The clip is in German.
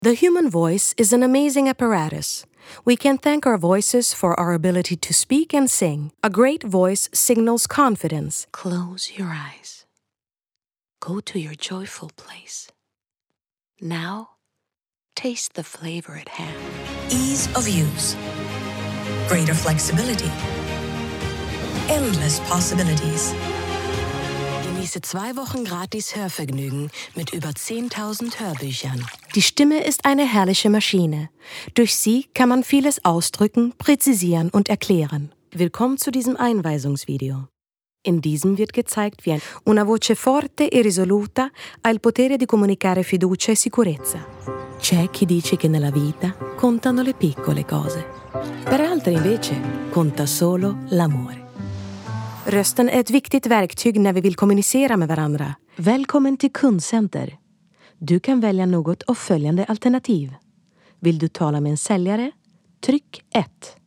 The human voice is an amazing apparatus. We can thank our voices for our ability to speak and sing. A great voice signals confidence. Close your eyes. Go to your joyful place. Now, taste the flavor at hand. Ease of use. Greater flexibility. Endless possibilities. Genieße 2 Wochen gratis Hörvergnügen mit über 10.000 Hörbüchern. Die Stimme ist eine herrliche Maschine. Durch sie kann man vieles ausdrücken, präzisieren und erklären. Willkommen zu diesem Einweisungsvideo. In diesem wird gezeigt, wie una voce forte e risoluta ha il potere di comunicare fiducia e sicurezza. C'è chi dice che nella vita contano le piccole cose. Per altri invece conta solo l'amore. Rösten är ett viktigt verktyg när vi vill kommunicera med varandra. Välkommen till Kundcenter. Du kan välja något av följande alternativ. Vill du tala med en säljare? Tryck 1.